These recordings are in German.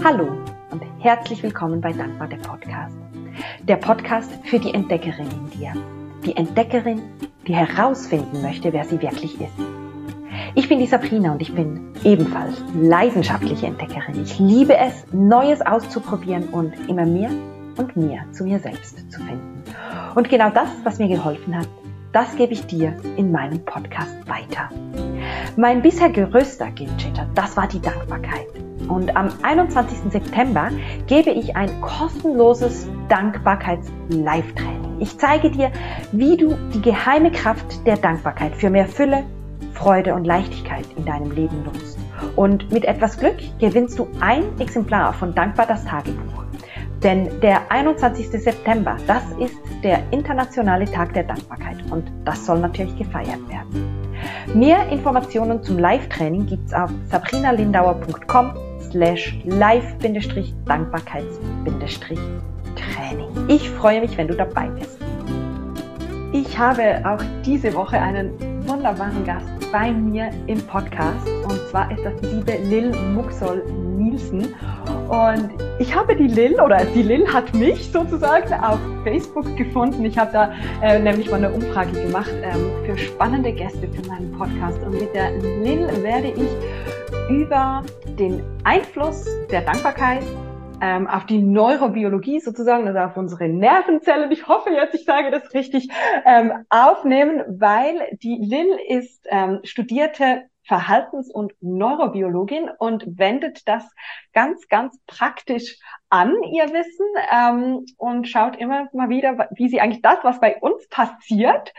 Hallo und herzlich willkommen bei Dankbar, der Podcast. Der Podcast für die Entdeckerin in dir. Die Entdeckerin, die herausfinden möchte, wer sie wirklich ist. Ich bin die Sabrina und ich bin ebenfalls leidenschaftliche Entdeckerin. Ich liebe es, Neues auszuprobieren und immer mehr und mehr zu mir selbst zu finden. Und genau das, was mir geholfen hat, das gebe ich dir in meinem Podcast weiter. Mein bisher größter Gamechanger, das war die Dankbarkeit. Und am 21. September gebe ich ein kostenloses Dankbarkeits-Live-Training. Ich zeige dir, wie du die geheime Kraft der Dankbarkeit für mehr Fülle, Freude und Leichtigkeit in deinem Leben nutzt. Und mit etwas Glück gewinnst du ein Exemplar von Dankbar das Tagebuch. Denn der 21. September, das ist der internationale Tag der Dankbarkeit und das soll natürlich gefeiert werden. Mehr Informationen zum Live-Training gibt's auf sabrinalindauer.com/Live-Dankbarkeits-Training. Ich freue mich, wenn du dabei bist. Ich habe auch diese Woche einen wunderbaren Gast bei mir im Podcast und zwar ist das die liebe Lil Muxol-Nielsen. Und ich habe die Lil hat mich sozusagen auf Facebook gefunden. Ich habe da nämlich mal eine Umfrage gemacht für spannende Gäste für meinen Podcast. Und mit der Lil werde ich über den Einfluss der Dankbarkeit auf die Neurobiologie sozusagen, also auf unsere Nervenzellen, ich hoffe jetzt, ich sage das richtig, aufnehmen, weil die Lil ist studierte Verhaltens- und Neurobiologin und wendet das ganz, ganz praktisch an, ihr Wissen, und schaut immer mal wieder, wie sie eigentlich das, was bei uns passiert,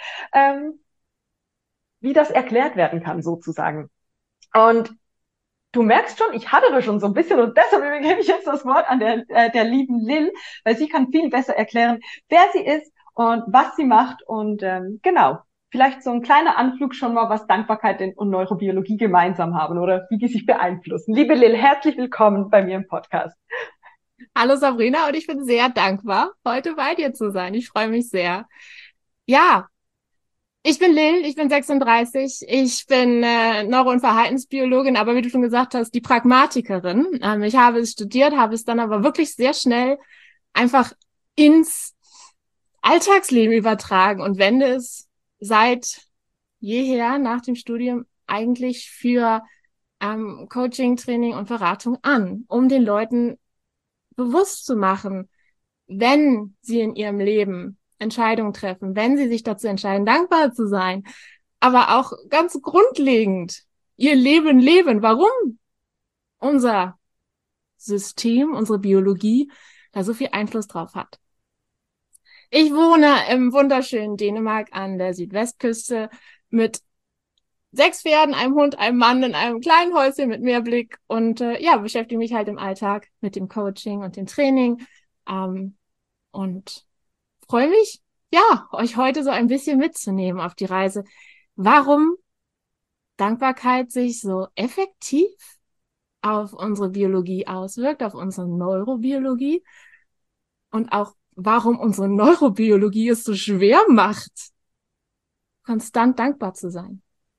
wie das erklärt werden kann sozusagen. Und du merkst schon, ich hadere schon so ein bisschen und deshalb gebe ich jetzt das Wort an der lieben Lil, weil sie kann viel besser erklären, wer sie ist und was sie macht und genau. Vielleicht so ein kleiner Anflug schon mal, was Dankbarkeit und Neurobiologie gemeinsam haben oder wie die sich beeinflussen. Liebe Lil, herzlich willkommen bei mir im Podcast. Hallo Sabrina und ich bin sehr dankbar, heute bei dir zu sein. Ich freue mich sehr. Ja, ich bin Lil, ich bin 36, ich bin Neuro- und Verhaltensbiologin, aber wie du schon gesagt hast, die Pragmatikerin. Ich habe es studiert, habe es dann aber wirklich sehr schnell einfach ins Alltagsleben übertragen und wende es seit jeher nach dem Studium eigentlich für Coaching, Training und Beratung an, um den Leuten bewusst zu machen, wenn sie in ihrem Leben Entscheidungen treffen, wenn sie sich dazu entscheiden, dankbar zu sein, aber auch ganz grundlegend ihr Leben leben, warum unser System, unsere Biologie da so viel Einfluss drauf hat. Ich wohne im wunderschönen Dänemark an der Südwestküste mit 6 Pferden, einem Hund, einem Mann in einem kleinen Häuschen mit Meerblick und beschäftige mich halt im Alltag mit dem Coaching und dem Training und freue mich, ja, euch heute so ein bisschen mitzunehmen auf die Reise, warum Dankbarkeit sich so effektiv auf unsere Biologie auswirkt, auf unsere Neurobiologie und auch warum unsere Neurobiologie es so schwer macht, konstant dankbar zu sein.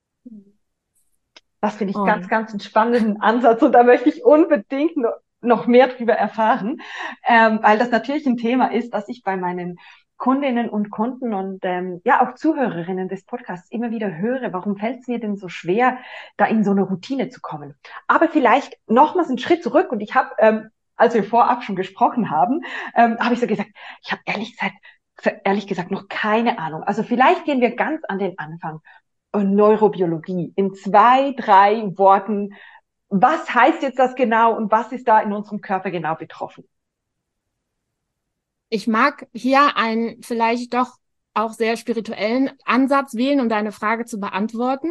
Das finde ich ganz, ganz einen spannenden Ansatz und da möchte ich unbedingt noch mehr drüber erfahren, weil das natürlich ein Thema ist, das ich bei meinen Kundinnen und Kunden und auch Zuhörerinnen des Podcasts immer wieder höre. Warum fällt es mir denn so schwer, da in so eine Routine zu kommen? Aber vielleicht nochmals einen Schritt zurück und ich habe, als wir vorab schon gesprochen haben, habe ich so gesagt, ich habe ehrlich gesagt noch keine Ahnung. Also vielleicht gehen wir ganz an den Anfang. Neurobiologie in 2, 3 Worten. Was heißt jetzt das genau und was ist da in unserem Körper genau betroffen? Ich mag hier einen vielleicht doch auch sehr spirituellen Ansatz wählen, um deine Frage zu beantworten.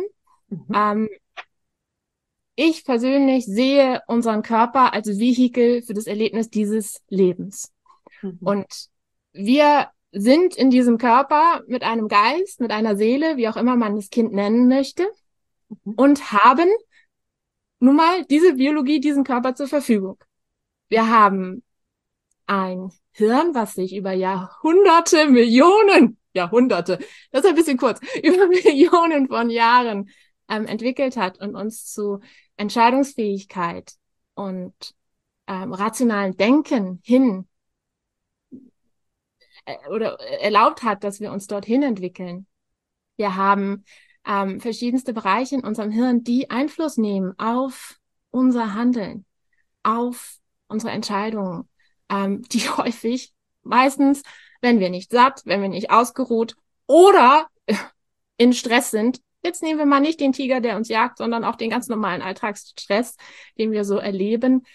Ich persönlich sehe unseren Körper als Vehikel für das Erlebnis dieses Lebens. Und wir sind in diesem Körper mit einem Geist, mit einer Seele, wie auch immer man das Kind nennen möchte, und haben nun mal diese Biologie, diesen Körper zur Verfügung. Wir haben ein Hirn, was sich über Jahrhunderte, Jahrhunderte, das ist ein bisschen kurz, über Millionen von Jahren entwickelt hat und uns zu Entscheidungsfähigkeit und rationalen Denken hin oder erlaubt hat, dass wir uns dorthin entwickeln. Wir haben verschiedenste Bereiche in unserem Hirn, die Einfluss nehmen auf unser Handeln, auf unsere Entscheidungen, die häufig, meistens, wenn wir nicht satt, wenn wir nicht ausgeruht oder in Stress sind. Jetzt nehmen wir mal nicht den Tiger, der uns jagt, sondern auch den ganz normalen Alltagsstress, den wir so erleben.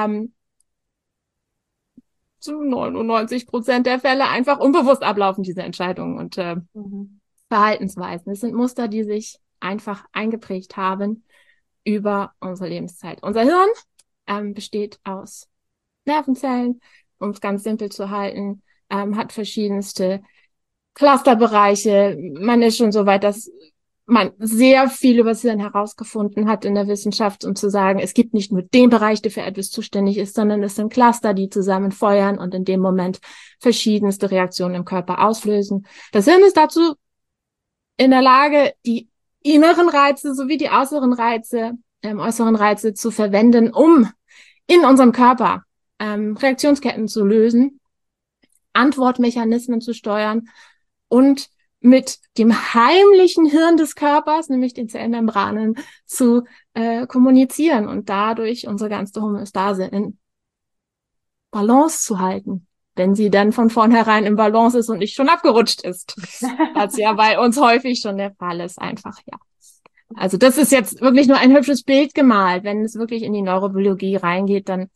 Zu 99% der Fälle einfach unbewusst ablaufen, diese Entscheidungen und Verhaltensweisen. Es sind Muster, die sich einfach eingeprägt haben über unsere Lebenszeit. Unser Hirn besteht aus Nervenzellen, um es ganz simpel zu halten, hat verschiedenste Clusterbereiche. Man ist schon so weit, dass man sehr viel über das Hirn herausgefunden hat in der Wissenschaft, um zu sagen, es gibt nicht nur den Bereich, der für etwas zuständig ist, sondern es sind Cluster, die zusammen feuern und in dem Moment verschiedenste Reaktionen im Körper auslösen. Das Hirn ist dazu in der Lage, die inneren Reize sowie die äußeren Reize zu verwenden, um in unserem Körper Reaktionsketten zu lösen, Antwortmechanismen zu steuern und mit dem heimlichen Hirn des Körpers, nämlich den Zellmembranen, zu kommunizieren und dadurch unsere ganze Homöostase in Balance zu halten, wenn sie dann von vornherein im Balance ist und nicht schon abgerutscht ist. Was ja bei uns häufig schon der Fall ist, einfach, ja. Also das ist jetzt wirklich nur ein hübsches Bild gemalt. Wenn es wirklich in die Neurobiologie reingeht, dann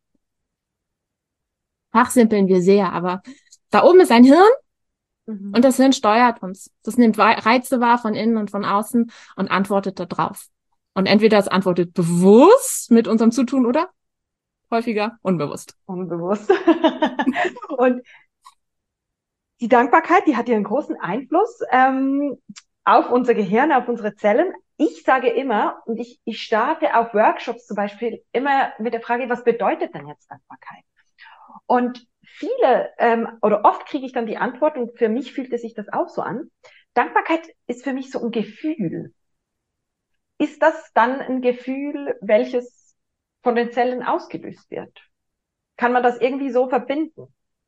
fachsimpeln wir sehr. Aber da oben ist ein Hirn und das Hirn steuert uns. Das nimmt Reize wahr von innen und von außen und antwortet darauf. Und entweder es antwortet bewusst mit unserem Zutun oder häufiger unbewusst. Unbewusst. Und die Dankbarkeit, die hat ja einen großen Einfluss auf unser Gehirn, auf unsere Zellen. Ich sage immer, und ich starte auf Workshops zum Beispiel immer mit der Frage, was bedeutet denn jetzt Dankbarkeit? Und viele oder oft kriege ich dann die Antwort, und für mich fühlt es sich das auch so an, Dankbarkeit ist für mich so ein Gefühl. Ist das dann ein Gefühl, welches von den Zellen ausgelöst wird? Kann man das irgendwie so verbinden?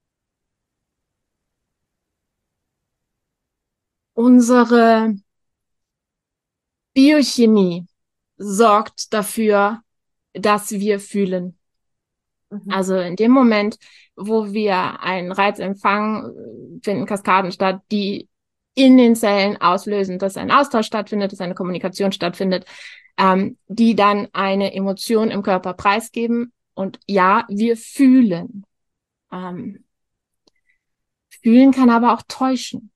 Unsere Biochemie sorgt dafür, dass wir fühlen. Also in dem Moment, wo wir einen Reiz empfangen, finden Kaskaden statt, die in den Zellen auslösen, dass ein Austausch stattfindet, dass eine Kommunikation stattfindet, die dann eine Emotion im Körper preisgeben. Und ja, wir fühlen. Fühlen kann aber auch täuschen,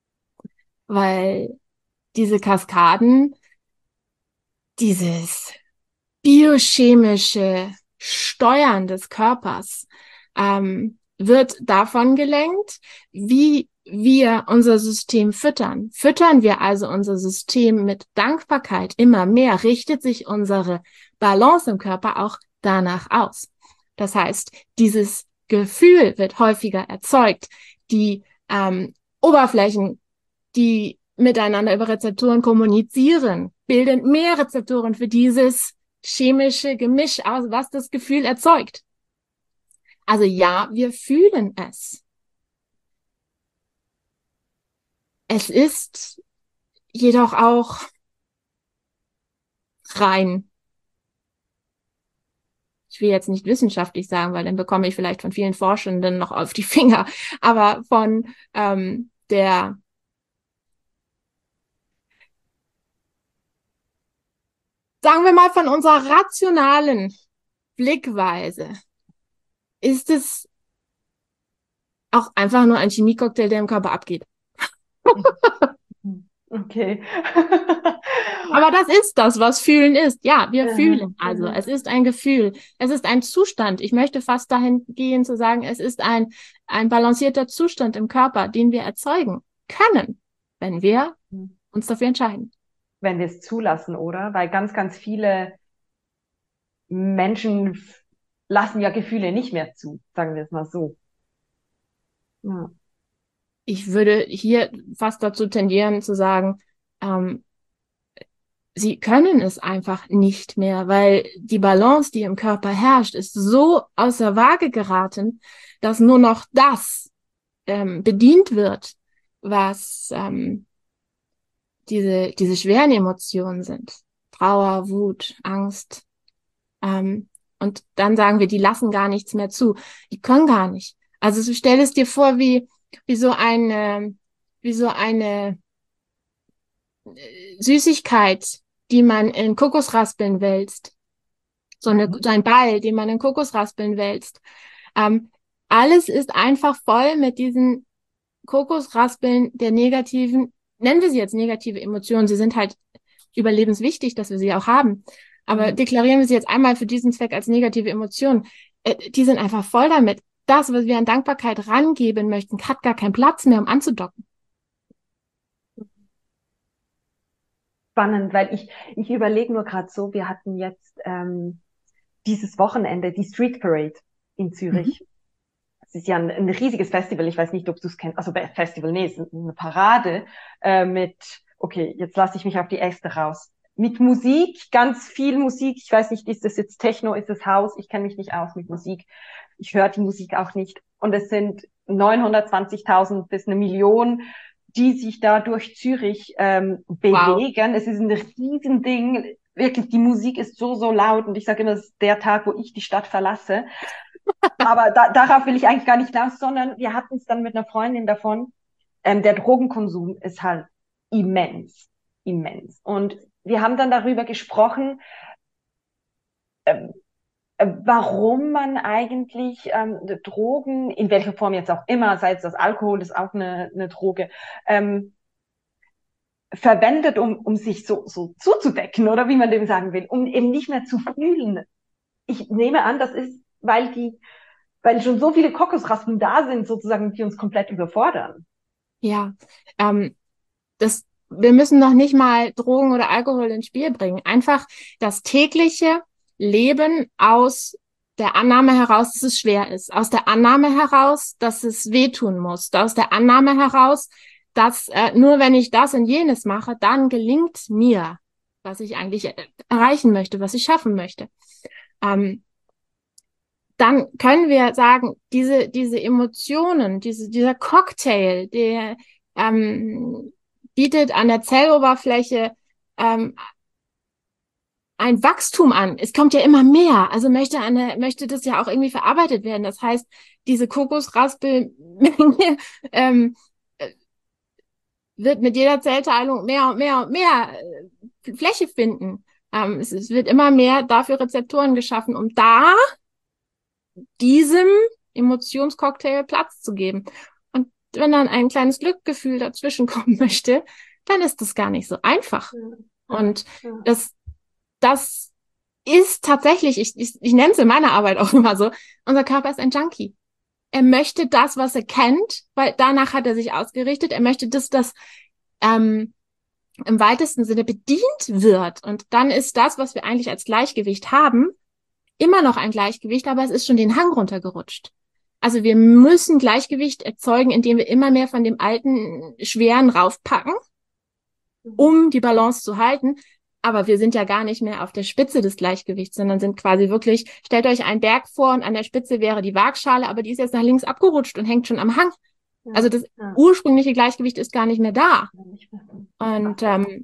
weil diese Kaskaden, dieses biochemische Steuern des Körpers wird davon gelenkt, wie wir unser System füttern. Füttern wir also unser System mit Dankbarkeit immer mehr, richtet sich unsere Balance im Körper auch danach aus. Das heißt, dieses Gefühl wird häufiger erzeugt. Die Oberflächen, die miteinander über Rezeptoren kommunizieren, bilden mehr Rezeptoren für dieses chemische Gemisch aus, was das Gefühl erzeugt. Also ja, wir fühlen es. Es ist jedoch auch rein, ich will jetzt nicht wissenschaftlich sagen, weil dann bekomme ich vielleicht von vielen Forschenden noch auf die Finger, aber von der sagen wir mal von unserer rationalen Blickweise ist es auch einfach nur ein Chemiecocktail, der im Körper abgeht. Okay. Aber das ist das, was fühlen ist. Ja, wir fühlen. Also es ist ein Gefühl. Es ist ein Zustand. Ich möchte fast dahin gehen zu sagen, es ist ein balancierter Zustand im Körper, den wir erzeugen können, wenn wir uns dafür entscheiden. Wenn wir es zulassen, oder? Weil ganz, ganz viele Menschen lassen ja Gefühle nicht mehr zu, sagen wir es mal so. Ja. Ich würde hier fast dazu tendieren zu sagen, sie können es einfach nicht mehr, weil die Balance, die im Körper herrscht, ist so außer Waage geraten, dass nur noch das bedient wird, was diese schweren Emotionen sind. Trauer, Wut, Angst. Und dann sagen wir, die lassen gar nichts mehr zu. Die können gar nicht. Also so stell es dir vor, wie so eine Süßigkeit, die man in Kokosraspeln wälzt. So ein Ball, den man in Kokosraspeln wälzt. Alles ist einfach voll mit diesen Kokosraspeln der negativen, nennen wir sie jetzt negative Emotionen. Sie sind halt überlebenswichtig, dass wir sie auch haben. Aber deklarieren wir sie jetzt einmal für diesen Zweck als negative Emotionen. Die sind einfach voll damit. Das, was wir an Dankbarkeit rangeben möchten, hat gar keinen Platz mehr, um anzudocken. Spannend, weil ich überlege nur gerade so, wir hatten jetzt dieses Wochenende die Street Parade in Zürich. Es ist ja ein riesiges Festival, ich weiß nicht, ob du es kennst, also Festival, nee, es ist eine Parade okay, jetzt lasse ich mich auf die Äste raus. Mit Musik, ganz viel Musik, ich weiß nicht, ist das jetzt Techno, ist das House, ich kenne mich nicht aus mit Musik, ich höre die Musik auch nicht. Und es sind 920.000 bis 1.000.000, die sich da durch Zürich bewegen. Wow. Es ist ein Riesending, wirklich, die Musik ist so, so laut und ich sage immer, das ist der Tag, wo ich die Stadt verlasse. Aber darauf will ich eigentlich gar nicht hinaus, sondern wir hatten es dann mit einer Freundin davon, der Drogenkonsum ist halt immens, immens. Und wir haben dann darüber gesprochen, warum man eigentlich Drogen, in welcher Form jetzt auch immer, sei es das Alkohol, ist auch eine Droge, verwendet, um sich so zuzudecken, oder wie man dem sagen will, um eben nicht mehr zu fühlen. Ich nehme an, das ist, weil schon so viele Kokosraspeln da sind, sozusagen, die uns komplett überfordern. Ja, wir müssen noch nicht mal Drogen oder Alkohol ins Spiel bringen. Einfach das tägliche Leben aus der Annahme heraus, dass es schwer ist. Aus der Annahme heraus, dass es wehtun muss. Aus der Annahme heraus, dass nur wenn ich das und jenes mache, dann gelingt mir, was ich eigentlich erreichen möchte, was ich schaffen möchte. Dann können wir sagen, diese Emotionen, dieser Cocktail, der bietet an der Zelloberfläche ein Wachstum an. Es kommt ja immer mehr. Also möchte das ja auch irgendwie verarbeitet werden. Das heißt, diese Kokosraspelmenge wird mit jeder Zellteilung mehr und mehr und mehr Fläche finden. Es wird immer mehr dafür Rezeptoren geschaffen, um da diesem Emotionscocktail Platz zu geben. Und wenn dann ein kleines Glücksgefühl dazwischen kommen möchte, dann ist das gar nicht so einfach. Und das ist tatsächlich, ich nenne es in meiner Arbeit auch immer so, unser Körper ist ein Junkie. Er möchte das, was er kennt, weil danach hat er sich ausgerichtet. Er möchte, dass das im weitesten Sinne bedient wird. Und dann ist das, was wir eigentlich als Gleichgewicht haben, immer noch ein Gleichgewicht, aber es ist schon den Hang runtergerutscht. Also wir müssen Gleichgewicht erzeugen, indem wir immer mehr von dem alten Schweren raufpacken, um die Balance zu halten. Aber wir sind ja gar nicht mehr auf der Spitze des Gleichgewichts, sondern sind quasi wirklich, stellt euch einen Berg vor und an der Spitze wäre die Waagschale, aber die ist jetzt nach links abgerutscht und hängt schon am Hang. Also das ursprüngliche Gleichgewicht ist gar nicht mehr da. Und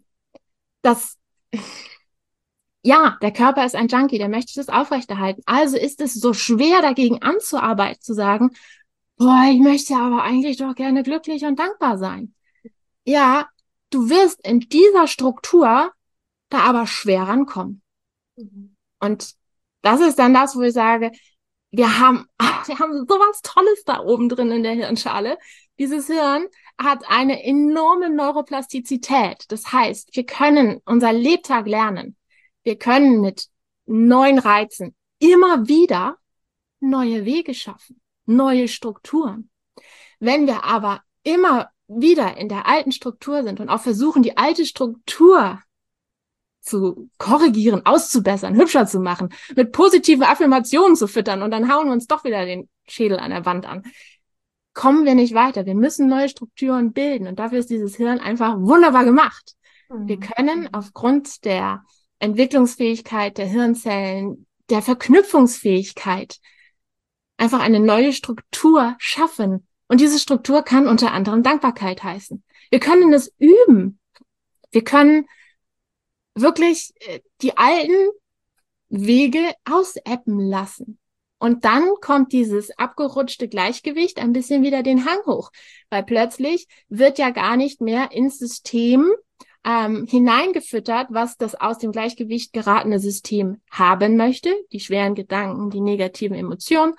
der Körper ist ein Junkie, der möchte das aufrechterhalten. Also ist es so schwer, dagegen anzuarbeiten, zu sagen, boah, ich möchte aber eigentlich doch gerne glücklich und dankbar sein. Ja, du wirst in dieser Struktur da aber schwer rankommen. Und das ist dann das, wo ich sage, wir haben sowas Tolles da oben drin in der Hirnschale. Dieses Hirn hat eine enorme Neuroplastizität. Das heißt, wir können unser Lebtag lernen. Wir können mit neuen Reizen immer wieder neue Wege schaffen, neue Strukturen. Wenn wir aber immer wieder in der alten Struktur sind und auch versuchen, die alte Struktur zu korrigieren, auszubessern, hübscher zu machen, mit positiven Affirmationen zu füttern und dann hauen wir uns doch wieder den Schädel an der Wand an, kommen wir nicht weiter. Wir müssen neue Strukturen bilden und dafür ist dieses Hirn einfach wunderbar gemacht. Wir können aufgrund der Entwicklungsfähigkeit der Hirnzellen, der Verknüpfungsfähigkeit einfach eine neue Struktur schaffen. Und diese Struktur kann unter anderem Dankbarkeit heißen. Wir können es üben. Wir können wirklich die alten Wege ausäppen lassen. Und dann kommt dieses abgerutschte Gleichgewicht ein bisschen wieder den Hang hoch, weil plötzlich wird ja gar nicht mehr ins System hineingefüttert, was das aus dem Gleichgewicht geratene System haben möchte, die schweren Gedanken, die negativen Emotionen.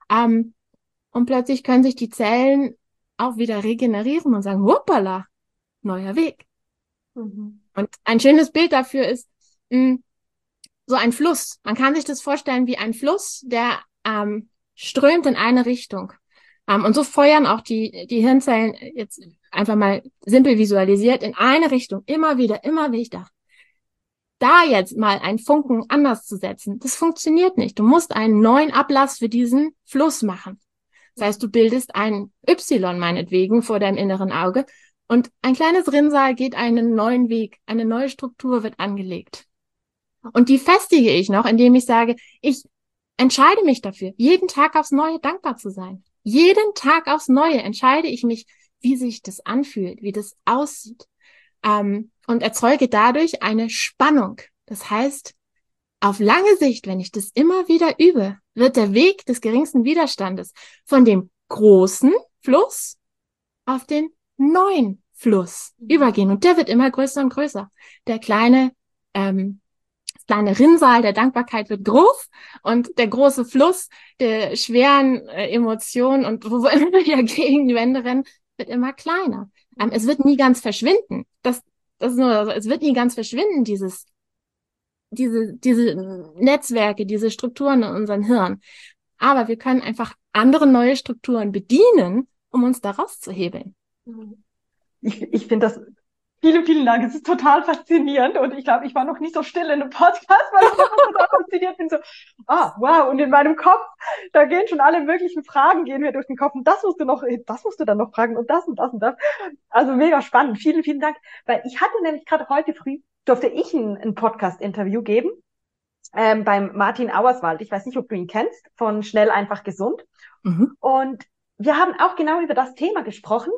Und plötzlich können sich die Zellen auch wieder regenerieren und sagen, hoppala, neuer Weg. Und ein schönes Bild dafür ist so ein Fluss. Man kann sich das vorstellen wie ein Fluss, der strömt in eine Richtung. Und so feuern auch die Hirnzellen jetzt einfach mal simpel visualisiert in eine Richtung, immer wieder, immer wieder. Da jetzt mal einen Funken anders zu setzen, das funktioniert nicht. Du musst einen neuen Ablass für diesen Fluss machen. Das heißt, du bildest ein Y meinetwegen vor deinem inneren Auge und ein kleines Rinnsal geht einen neuen Weg, eine neue Struktur wird angelegt. Und die festige ich noch, indem ich sage, ich entscheide mich dafür, jeden Tag aufs Neue dankbar zu sein. Jeden Tag aufs Neue entscheide ich mich, wie sich das anfühlt, wie das aussieht. Und erzeuge dadurch eine Spannung. Das heißt, auf lange Sicht, wenn ich das immer wieder übe, wird der Weg des geringsten Widerstandes von dem großen Fluss auf den neuen Fluss übergehen. Und der wird immer größer und größer. Das kleine Rinnsal der Dankbarkeit wird groß und der große Fluss der schweren Emotionen und wo immer wir gegen die Wände rennen, wird immer kleiner. Es wird nie ganz verschwinden. Das ist nur, es wird nie ganz verschwinden, diese Netzwerke, diese Strukturen in unserem Hirn. Aber wir können einfach andere neue Strukturen bedienen, um uns da rauszuhebeln. Ich finde das, vielen Dank, es ist total faszinierend und ich glaube, ich war noch nie so still in einem Podcast, weil ich total fasziniert bin, so, wow, und in meinem Kopf, da gehen schon alle möglichen Fragen, gehen mir durch den Kopf und das musst du dann noch fragen und das und das und das. Also mega spannend, vielen Dank, weil ich hatte nämlich gerade heute früh, durfte ich ein Podcast-Interview geben, beim Martin Auerswald, ich weiß nicht, ob du ihn kennst, von Schnell, einfach, gesund. Und wir haben auch genau über das Thema gesprochen,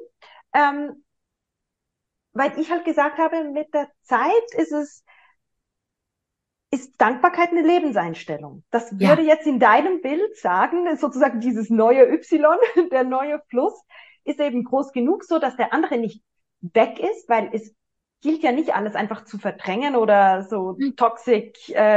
weil ich halt gesagt habe, mit der Zeit ist Dankbarkeit eine Lebenseinstellung. Das würde jetzt in deinem Bild sagen, sozusagen dieses neue Y, der neue Fluss, ist eben groß genug, so dass der andere nicht weg ist, weil es gilt ja nicht alles einfach zu verdrängen oder so toxische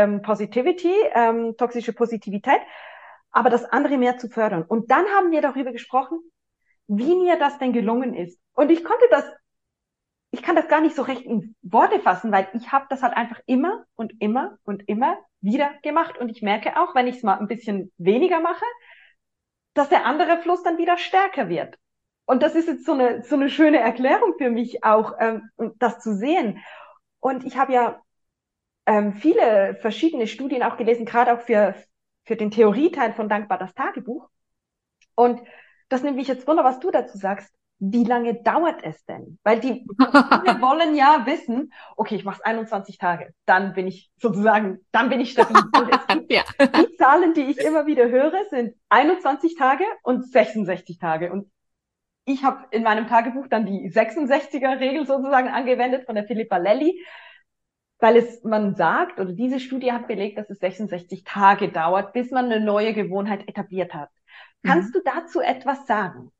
Positivität, aber das andere mehr zu fördern. Und dann haben wir darüber gesprochen, wie mir das denn gelungen ist. Und ich kann das gar nicht so recht in Worte fassen, weil ich habe das halt einfach immer und immer und immer wieder gemacht. Und ich merke auch, wenn ich es mal ein bisschen weniger mache, dass der andere Fluss dann wieder stärker wird. Und das ist jetzt so eine schöne Erklärung für mich auch, das zu sehen. Und ich habe ja viele verschiedene Studien auch gelesen, gerade auch für den Theorieteil von Dankbar das Tagebuch. Und das nimmt mich jetzt wunder, was du dazu sagst. Wie lange dauert es denn? Weil wir wollen ja wissen, okay, ich mache es 21 Tage, dann bin ich stabil. Und es gibt die Zahlen, die ich immer wieder höre, sind 21 Tage und 66 Tage. Und ich habe in meinem Tagebuch dann die 66er-Regel sozusagen angewendet von der Philippa Lelli, weil man sagt, oder diese Studie hat belegt, dass es 66 Tage dauert, bis man eine neue Gewohnheit etabliert hat. Kannst du dazu etwas sagen?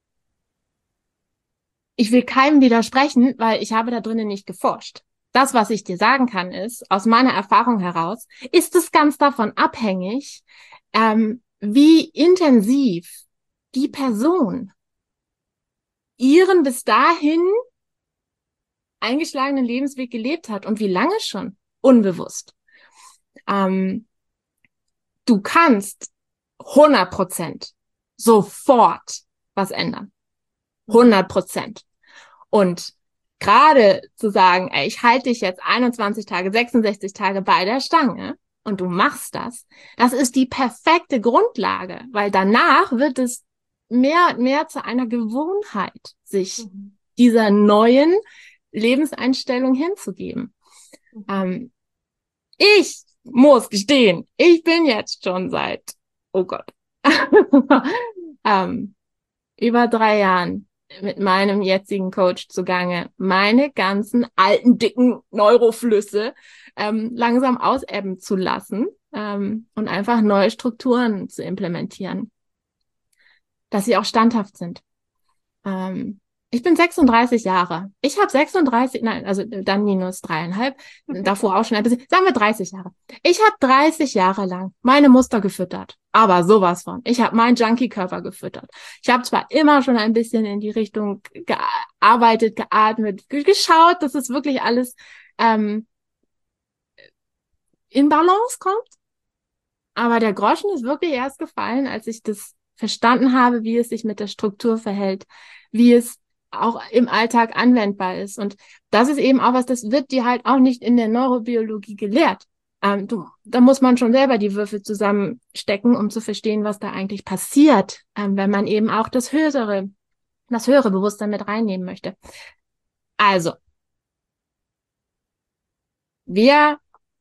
Ich will keinem widersprechen, weil ich habe da drinnen nicht geforscht. Das, was ich dir sagen kann, ist, aus meiner Erfahrung heraus, ist es ganz davon abhängig, wie intensiv die Person ihren bis dahin eingeschlagenen Lebensweg gelebt hat und wie lange schon, unbewusst. Du kannst 100% sofort was ändern. 100%. Und gerade zu sagen, ey, ich halte dich jetzt 21 Tage, 66 Tage bei der Stange und du machst das, das ist die perfekte Grundlage, weil danach wird es mehr und mehr zu einer Gewohnheit, sich dieser neuen Lebenseinstellung hinzugeben. Ich muss gestehen, ich bin jetzt schon seit, oh Gott, über 3 Jahren mit meinem jetzigen Coach zugange, meine ganzen alten, dicken Neuroflüsse langsam ausebben zu lassen und einfach neue Strukturen zu implementieren, dass sie auch standhaft sind. Ich bin 36 Jahre. Ich habe 36, nein, also dann minus 3,5, davor auch schon ein bisschen, sagen wir 30 Jahre. Ich habe 30 Jahre lang meine Muster gefüttert, aber sowas von. Ich habe meinen Junkie-Körper gefüttert. Ich habe zwar immer schon ein bisschen in die Richtung gearbeitet, geatmet, geschaut, dass es wirklich alles in Balance kommt, aber der Groschen ist wirklich erst gefallen, als ich das verstanden habe, wie es sich mit der Struktur verhält, wie es auch im Alltag anwendbar ist. Und das ist eben auch was, das wird dir halt auch nicht in der Neurobiologie gelehrt. Da muss man schon selber die Würfel zusammenstecken, um zu verstehen, was da eigentlich passiert, wenn man eben auch das höhere Bewusstsein mit reinnehmen möchte. Also, wir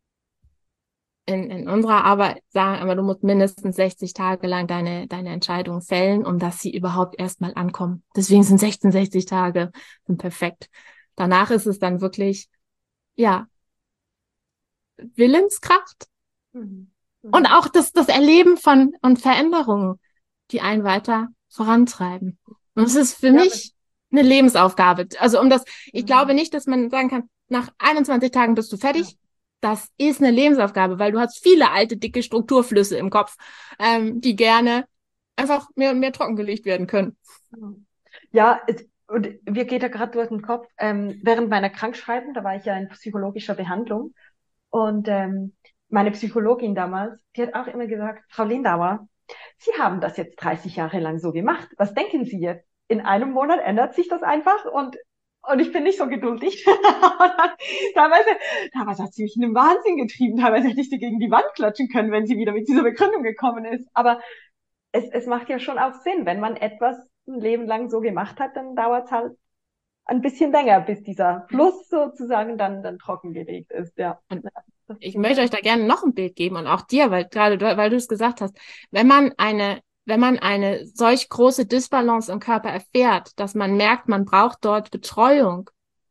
in unserer Arbeit sagen, aber du musst mindestens 60 Tage lang deine Entscheidung fällen, um dass sie überhaupt erstmal ankommen. Deswegen sind 66 Tage perfekt. Danach ist es dann wirklich, ja, Willenskraft und auch das Erleben und Veränderungen, die einen weiter vorantreiben. Und es ist für mich eine Lebensaufgabe. Also ich glaube nicht, dass man sagen kann, nach 21 Tagen bist du fertig. Ja. Das ist eine Lebensaufgabe, weil du hast viele alte, dicke Strukturflüsse im Kopf, die gerne einfach mehr und mehr trockengelegt werden können. Ja, und mir geht da gerade durch den Kopf, während meiner Krankschreibung, da war ich ja in psychologischer Behandlung und meine Psychologin damals, die hat auch immer gesagt, Frau Lindauer, Sie haben das jetzt 30 Jahre lang so gemacht. Was denken Sie jetzt? In einem Monat ändert sich das einfach und ich bin nicht so geduldig. Teilweise hat sie mich in den Wahnsinn getrieben. Teilweise hätte ich sie gegen die Wand klatschen können, wenn sie wieder mit dieser Begründung gekommen ist. Aber es macht ja schon auch Sinn. Wenn man etwas ein Leben lang so gemacht hat, dann dauert es halt ein bisschen länger, bis dieser Fluss sozusagen dann trockengelegt ist. Ja. Und ich möchte euch da gerne noch ein Bild geben und auch dir, weil du es gesagt hast, wenn man eine solch große Disbalance im Körper erfährt, dass man merkt, man braucht dort Betreuung,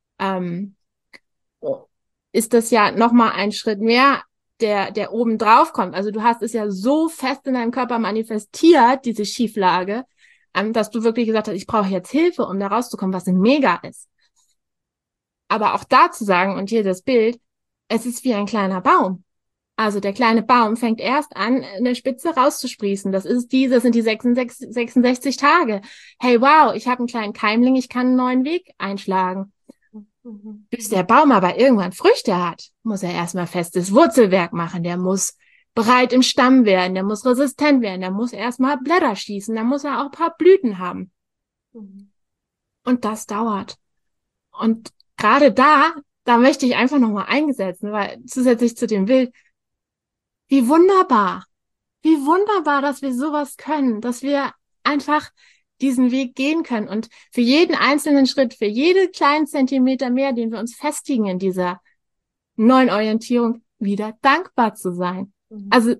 ist das ja nochmal ein Schritt mehr, der oben drauf kommt. Also du hast es ja so fest in deinem Körper manifestiert, diese Schieflage, dass du wirklich gesagt hast, ich brauche jetzt Hilfe, um da rauszukommen, was ein Mega ist. Aber auch da zu sagen, und hier das Bild, es ist wie ein kleiner Baum. Also der kleine Baum fängt erst an, eine Spitze rauszusprießen. Das sind die 66 Tage. Hey, wow, ich habe einen kleinen Keimling, ich kann einen neuen Weg einschlagen. Bis der Baum aber irgendwann Früchte hat, muss er erstmal festes Wurzelwerk machen. Der muss breit im Stamm werden, der muss resistent werden, der muss erstmal Blätter schießen, dann muss er auch ein paar Blüten haben. Und das dauert. Und gerade da möchte ich einfach nochmal eingesetzt, weil zusätzlich zu dem Bild, wie wunderbar, dass wir sowas können, dass wir einfach diesen Weg gehen können und für jeden einzelnen Schritt, für jeden kleinen Zentimeter mehr, den wir uns festigen in dieser neuen Orientierung, wieder dankbar zu sein. Also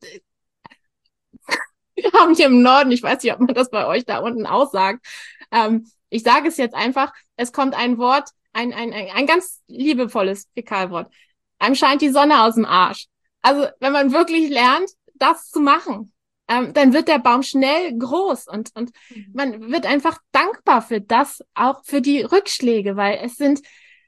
wir haben hier im Norden, ich weiß nicht, ob man das bei euch da unten aussagt, ich sage es jetzt einfach, es kommt ein Wort, ein ganz liebevolles Fäkalwort. Einem scheint die Sonne aus dem Arsch. Also wenn man wirklich lernt, das zu machen, dann wird der Baum schnell groß und man wird einfach dankbar für das, auch für die Rückschläge, weil es sind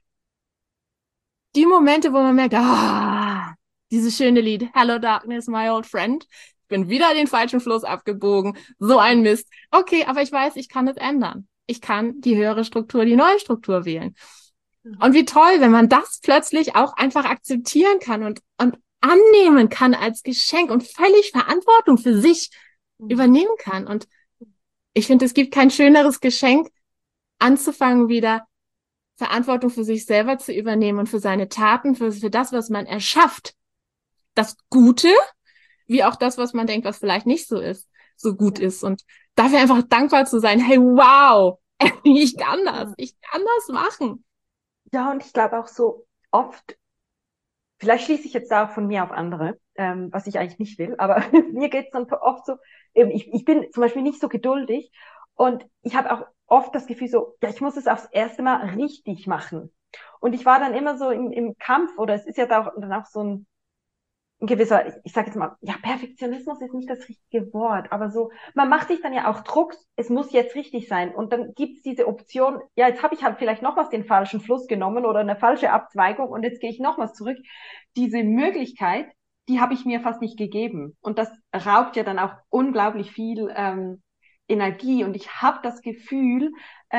die Momente, wo man merkt, dieses schöne Lied, Hello Darkness, my old friend, ich bin wieder den falschen Fluss abgebogen, so ein Mist. Okay, aber ich weiß, ich kann es ändern. Ich kann die höhere Struktur, die neue Struktur wählen. Und wie toll, wenn man das plötzlich auch einfach akzeptieren kann und annehmen kann als Geschenk und völlig Verantwortung für sich übernehmen kann. Und ich finde, es gibt kein schöneres Geschenk, anzufangen, wieder Verantwortung für sich selber zu übernehmen und für seine Taten, für das, was man erschafft. Das Gute, wie auch das, was man denkt, was vielleicht nicht so ist, so gut ist. Und dafür einfach dankbar zu sein, hey, wow, ich kann das machen. Ja, und ich glaube auch so oft, vielleicht schließe ich jetzt da auch von mir auf andere, was ich eigentlich nicht will, aber mir geht's dann oft so, eben, ich bin zum Beispiel nicht so geduldig und ich habe auch oft das Gefühl so, ja, ich muss es aufs erste Mal richtig machen. Und ich war dann immer so im Kampf, oder es ist ja da auch, dann auch so ein gewisser, ich sage jetzt mal, ja, Perfektionismus ist nicht das richtige Wort, aber so, man macht sich dann ja auch Druck, es muss jetzt richtig sein. Und dann gibt's diese Option, ja, jetzt habe ich halt vielleicht noch was den falschen Fluss genommen oder eine falsche Abzweigung und jetzt gehe ich noch was zurück. Diese Möglichkeit, die habe ich mir fast nicht gegeben. Und das raubt ja dann auch unglaublich viel Energie. Und ich habe das Gefühl,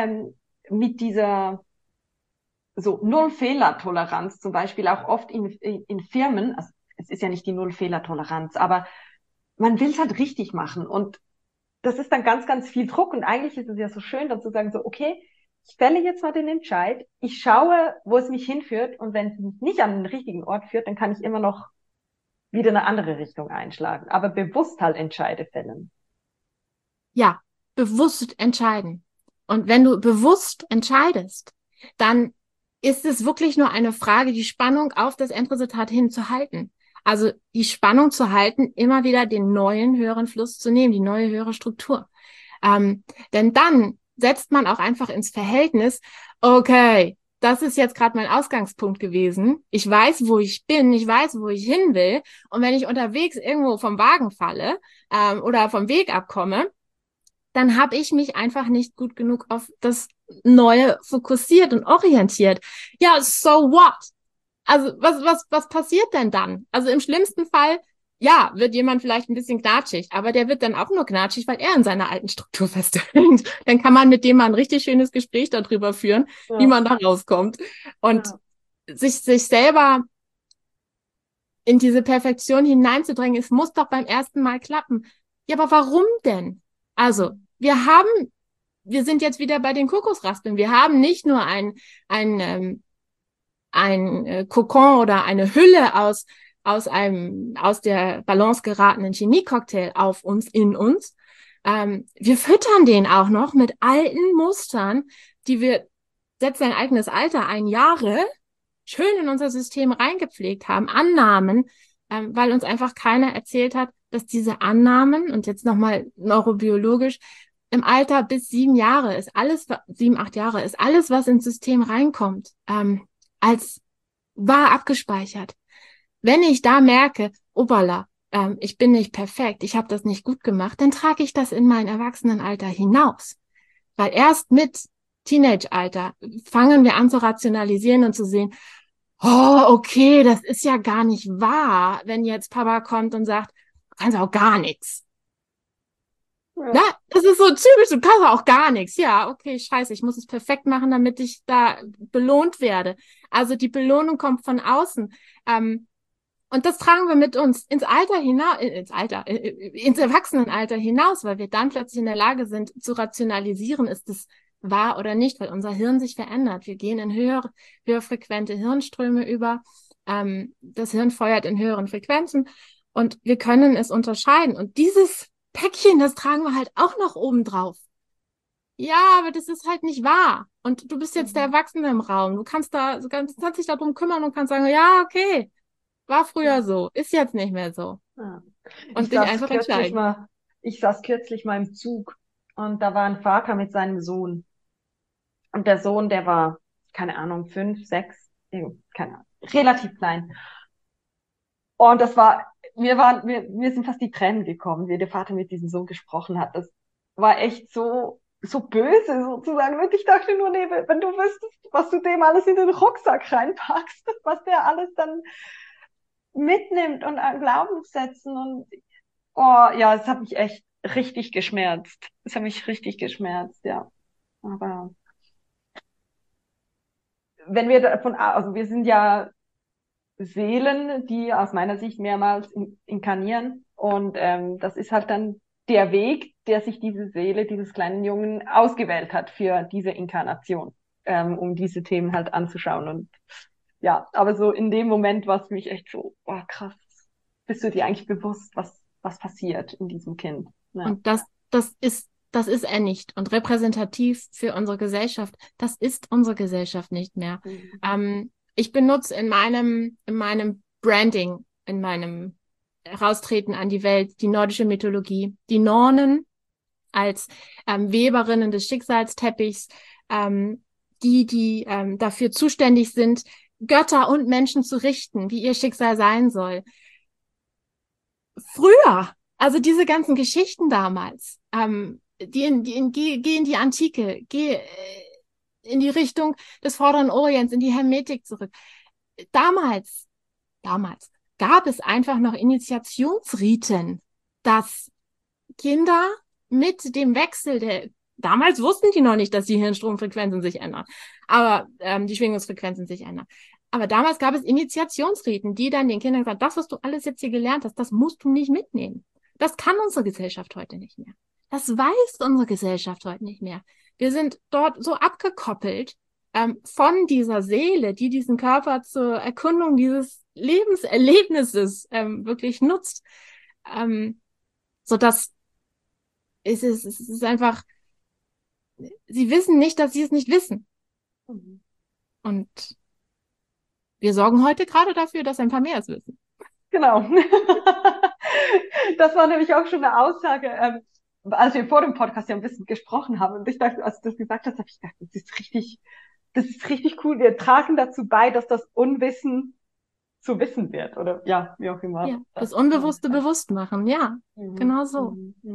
mit dieser so Null-Fehler-Toleranz zum Beispiel auch oft in Firmen, also es ist ja nicht die Null-Fehler-Toleranz, aber man will es halt richtig machen und das ist dann ganz, ganz viel Druck und eigentlich ist es ja so schön, dann zu sagen so, okay, ich fälle jetzt mal den Entscheid, ich schaue, wo es mich hinführt und wenn es mich nicht an den richtigen Ort führt, dann kann ich immer noch wieder eine andere Richtung einschlagen, aber bewusst halt Entscheide fällen. Ja, bewusst entscheiden. Und wenn du bewusst entscheidest, dann ist es wirklich nur eine Frage, die Spannung auf das Endresultat hinzuhalten. Also die Spannung zu halten, immer wieder den neuen höheren Fluss zu nehmen, die neue höhere Struktur. Denn dann setzt man auch einfach ins Verhältnis, okay, das ist jetzt gerade mein Ausgangspunkt gewesen. Ich weiß, wo ich bin, ich weiß, wo ich hin will. Und wenn ich unterwegs irgendwo vom Wagen falle oder vom Weg abkomme, dann habe ich mich einfach nicht gut genug auf das Neue fokussiert und orientiert. Ja, so what? Also was passiert denn dann? Also im schlimmsten Fall, ja, wird jemand vielleicht ein bisschen gnatschig, aber der wird dann auch nur gnatschig, weil er in seiner alten Struktur festhängt. Dann kann man mit dem mal ein richtig schönes Gespräch darüber führen, wie Ja, man da rauskommt. Und ja. sich selber in diese Perfektion hineinzudrängen, es muss doch beim ersten Mal klappen. Ja, aber warum denn? Also, wir sind jetzt wieder bei den Kokosraspeln. Wir haben nicht nur ein Kokon oder eine Hülle aus der Balance geratenen Chemiecocktail auf uns, in uns. Wir füttern den auch noch mit alten Mustern, die wir, setzt sein eigenes Alter ein, Jahre schön in unser System reingepflegt haben, Annahmen, weil uns einfach keiner erzählt hat, dass diese Annahmen, und jetzt nochmal neurobiologisch, im Alter bis 7 Jahre ist alles, 7, 8 Jahre ist alles, was ins System reinkommt, als wahr abgespeichert. Wenn ich da merke, obala, ich bin nicht perfekt, ich habe das nicht gut gemacht, dann trage ich das in mein Erwachsenenalter hinaus. Weil erst mit Teenage-Alter fangen wir an zu rationalisieren und zu sehen, oh, okay, das ist ja gar nicht wahr, wenn jetzt Papa kommt und sagt, du kannst auch gar nichts. Na, Ja. das ist so typisch, du kannst auch gar nichts. Ja, okay, scheiße, ich muss es perfekt machen, damit ich da belohnt werde. Also die Belohnung kommt von außen. Und das tragen wir mit uns ins Alter hinaus, ins Erwachsenenalter hinaus, weil wir dann plötzlich in der Lage sind, zu rationalisieren, ist es wahr oder nicht, weil unser Hirn sich verändert. Wir gehen in höher frequente Hirnströme über. Das Hirn feuert in höheren Frequenzen und wir können es unterscheiden. Und dieses Päckchen, das tragen wir halt auch noch oben drauf. Ja, aber das ist halt nicht wahr. Und du bist jetzt der Mhm. Erwachsene im Raum. Du kannst dich darum kümmern und kannst sagen, ja, okay, war früher Ja. so, ist jetzt nicht mehr so. Ja. Ich Und dich saß einfach kürzlich entscheiden. mal, ich saß kürzlich mal im Zug und da war ein Vater mit seinem Sohn. Und der Sohn, der war, keine Ahnung, 5, 6, keine Ahnung, relativ klein. Und das war, mir sind fast die Tränen gekommen, wie der Vater mit diesem Sohn gesprochen hat. Das war echt so, so böse sozusagen. Und ich dachte nur, nee, wenn du wüsstest, was du dem alles in den Rucksack reinpackst, was der alles dann mitnimmt und an Glaubenssätzen und, oh, ja, es hat mich echt richtig geschmerzt. Es hat mich richtig geschmerzt, ja. Aber wenn wir davon, also wir sind ja Seelen, die aus meiner Sicht mehrmals inkarnieren. Und das ist halt dann der Weg, der sich diese Seele dieses kleinen Jungen ausgewählt hat für diese Inkarnation, um diese Themen halt anzuschauen. Und ja, aber so in dem Moment war es für mich echt so, oh krass, bist du dir eigentlich bewusst, was passiert in diesem Kind? Ja. Und das ist das ist er nicht. Und repräsentativ für unsere Gesellschaft, das ist unsere Gesellschaft nicht mehr. Ich benutze in meinem Branding, in meinem Heraustreten an die Welt, die nordische Mythologie, die Nornen als Weberinnen des Schicksalsteppichs, die dafür zuständig sind, Götter und Menschen zu richten, wie ihr Schicksal sein soll. Früher, also diese ganzen Geschichten damals, geh in die Antike, geh in die Richtung des Vorderen Orients, in die Hermetik zurück. Damals gab es einfach noch Initiationsriten, dass Kinder mit dem Wechsel damals wussten die noch nicht, dass die Hirnstromfrequenzen sich ändern, aber die Schwingungsfrequenzen sich ändern. Aber damals gab es Initiationsriten, die dann den Kindern gesagt haben, das, was du alles jetzt hier gelernt hast, das musst du nicht mitnehmen. Das kann unsere Gesellschaft heute nicht mehr. Das weiß unsere Gesellschaft heute nicht mehr. Wir sind dort so abgekoppelt von dieser Seele, die diesen Körper zur Erkundung dieses Lebenserlebnisses wirklich nutzt, sodass es ist einfach, sie wissen nicht, dass sie es nicht wissen. Und wir sorgen heute gerade dafür, dass ein paar mehr es wissen. Genau. Das war nämlich auch schon eine Aussage, als wir vor dem Podcast ja ein bisschen gesprochen haben. Und ich dachte, als du das gesagt hast, habe ich gedacht, das ist richtig cool. Wir tragen dazu bei, dass das Unwissen zu Wissen wird. Oder ja, wie auch immer. Ja, das Unbewusste bewusst machen, ja. Genau so.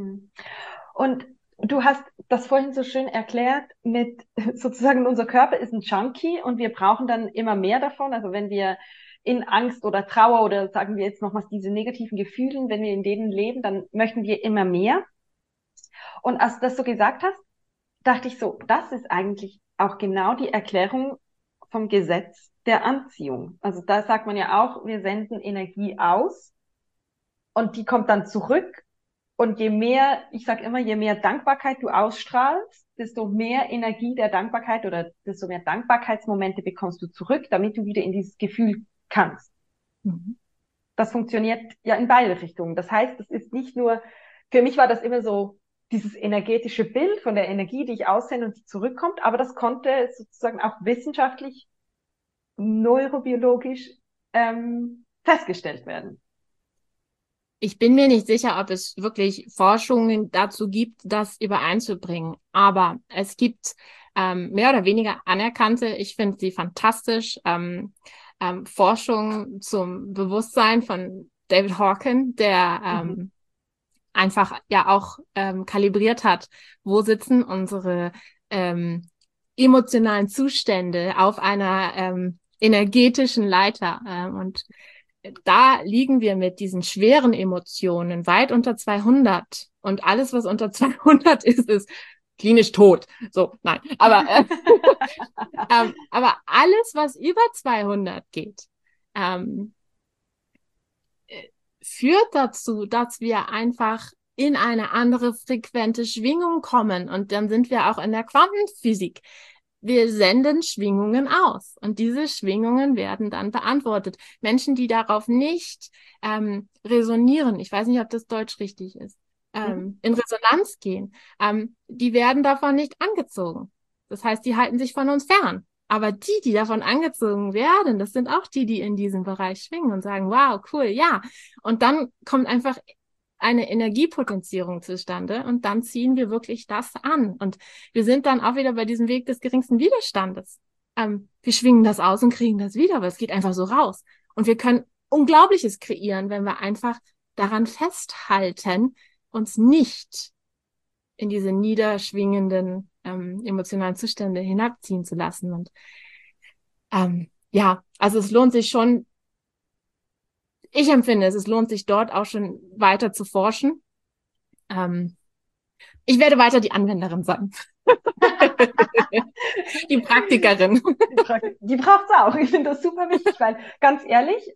Und du hast das vorhin so schön erklärt mit sozusagen unser Körper ist ein Junkie und wir brauchen dann immer mehr davon. Also wenn wir in Angst oder Trauer oder sagen wir jetzt nochmals diese negativen Gefühle, wenn wir in denen leben, dann möchten wir immer mehr. Und als du das so gesagt hast, dachte ich so, das ist eigentlich auch genau die Erklärung vom Gesetz der Anziehung. Also da sagt man ja auch, wir senden Energie aus und die kommt dann zurück. Und je mehr, ich sage immer, je mehr Dankbarkeit du ausstrahlst, desto mehr Energie der Dankbarkeit oder desto mehr Dankbarkeitsmomente bekommst du zurück, damit du wieder in dieses Gefühl kannst. Das funktioniert ja in beide Richtungen. Das heißt, das ist nicht nur, für mich war das immer so dieses energetische Bild von der Energie, die ich aussende und die zurückkommt, aber das konnte sozusagen auch wissenschaftlich, neurobiologisch festgestellt werden. Ich bin mir nicht sicher, ob es wirklich Forschungen dazu gibt, das übereinzubringen. Aber es gibt mehr oder weniger anerkannte, ich finde sie fantastisch, Forschung zum Bewusstsein von David Hawkins, der einfach ja auch kalibriert hat, wo sitzen unsere emotionalen Zustände auf einer energetischen Leiter. Und da liegen wir mit diesen schweren Emotionen weit unter 200. Und alles, was unter 200 ist klinisch tot. So, nein. Aber, aber alles, was über 200 geht, führt dazu, dass wir einfach in eine andere frequente Schwingung kommen. Und dann sind wir auch in der Quantenphysik. Wir senden Schwingungen aus und diese Schwingungen werden dann beantwortet. Menschen, die darauf nicht resonieren, ich weiß nicht, ob das Deutsch richtig ist, in Resonanz gehen, die werden davon nicht angezogen. Das heißt, die halten sich von uns fern. Aber die davon angezogen werden, das sind auch die in diesem Bereich schwingen und sagen, wow, cool, ja. Und dann kommt einfach eine Energiepotenzierung zustande und dann ziehen wir wirklich das an. Und wir sind dann auch wieder bei diesem Weg des geringsten Widerstandes. Wir schwingen das aus und kriegen das wieder, aber es geht einfach so raus. Und wir können Unglaubliches kreieren, wenn wir einfach daran festhalten, uns nicht in diese niederschwingenden emotionalen Zustände hinabziehen zu lassen. Und ja, also es lohnt sich schon, ich empfinde es lohnt sich dort auch schon weiter zu forschen. Ich werde weiter die Anwenderin sein. Die Praktikerin. Die braucht's auch. Ich finde das super wichtig, weil ganz ehrlich,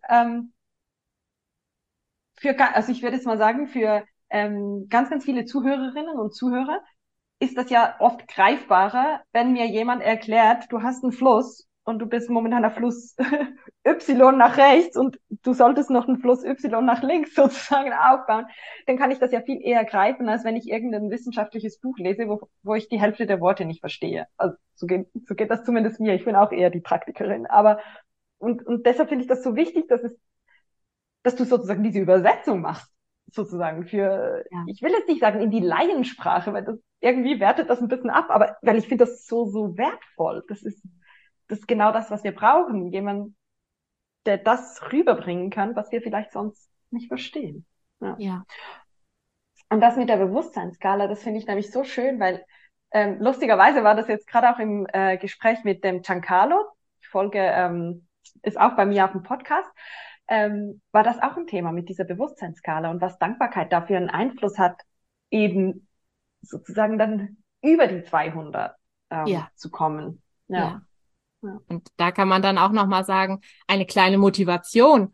also ich würde jetzt mal sagen, für ganz, ganz viele Zuhörerinnen und Zuhörer ist das ja oft greifbarer, wenn mir jemand erklärt, du hast einen Fluss und du bist momentan auf Fluss Y nach rechts und du solltest noch einen Fluss Y nach links sozusagen aufbauen, dann kann ich das ja viel eher greifen, als wenn ich irgendein wissenschaftliches Buch lese, wo ich die Hälfte der Worte nicht verstehe. Also so geht das zumindest mir. Ich bin auch eher die Praktikerin. Aber und deshalb finde ich das so wichtig, dass du sozusagen diese Übersetzung machst, sozusagen ich will jetzt nicht sagen in die Laiensprache, weil das irgendwie wertet das ein bisschen ab, aber weil ich finde das so wertvoll. Das ist genau das, was wir brauchen. Jemand, der das rüberbringen kann, was wir vielleicht sonst nicht verstehen. Ja. Und das mit der Bewusstseinsskala, das finde ich nämlich so schön, weil lustigerweise war das jetzt gerade auch im Gespräch mit dem Giancarlo, die Folge ist auch bei mir auf dem Podcast, war das auch ein Thema mit dieser Bewusstseinsskala und was Dankbarkeit dafür einen Einfluss hat, eben sozusagen dann über die 200 zu kommen. Ja. Und da kann man dann auch nochmal sagen, eine kleine Motivation.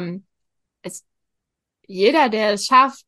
Jeder, der es schafft,